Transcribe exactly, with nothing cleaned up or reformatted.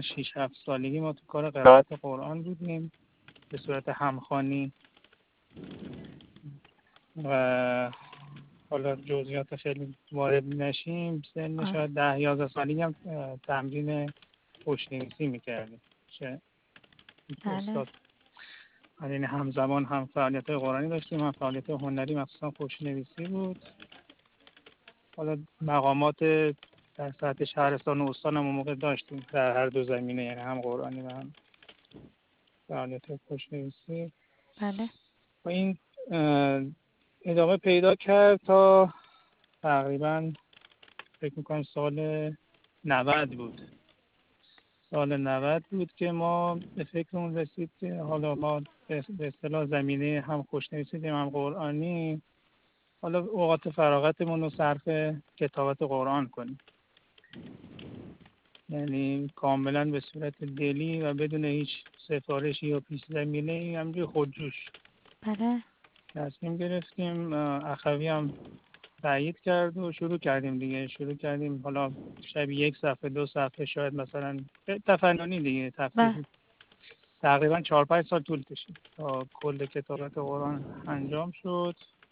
شش هفت سالگی ما تو کار قرائت قرآن بودیم به صورت همخوانی و حالا جزئیات خیلی وارد نشیم. سن آره. شاید ده یازده سالگی هم تمرین خوشنویسی میکردیم چه بله. استاد. یعنی همزمان هم فعالیت قرآنی داشتیم هم فعالیت هنری مخصوصا خوشنویسی بود. حالا مقامات در سطح شهرستان و استان هم اون موقع داشتیم در هر دو زمینه، یعنی هم قرآنی و هم فعالیت خوشنویسی. بله. و این ادامه پیدا کرد تا تقریبا فکر میکنم سال نود بود. سال نود بود که ما به فکرمون رسید که حالا ما به اصطلاح زمینه هم خوشنویسی دیم هم قرآنی، حالا اوقات فراغتمون رو صرف کتابت قرآن کنیم، یعنی کاملا به صورت دلی و بدون هیچ سفارشی یا پیش زمینه، همجوری خودجوش. بله. تصمیم گرفتیم، اخوی هم تایید کرد و شروع کردیم دیگه. شروع کردیم حالا شبیه یک صفحه دو صفحه شاید مثلا تفننی دیگه تفسیر. تقریبا چهار پنج سال طول کشید تا کل کتابت قرآن انجام شد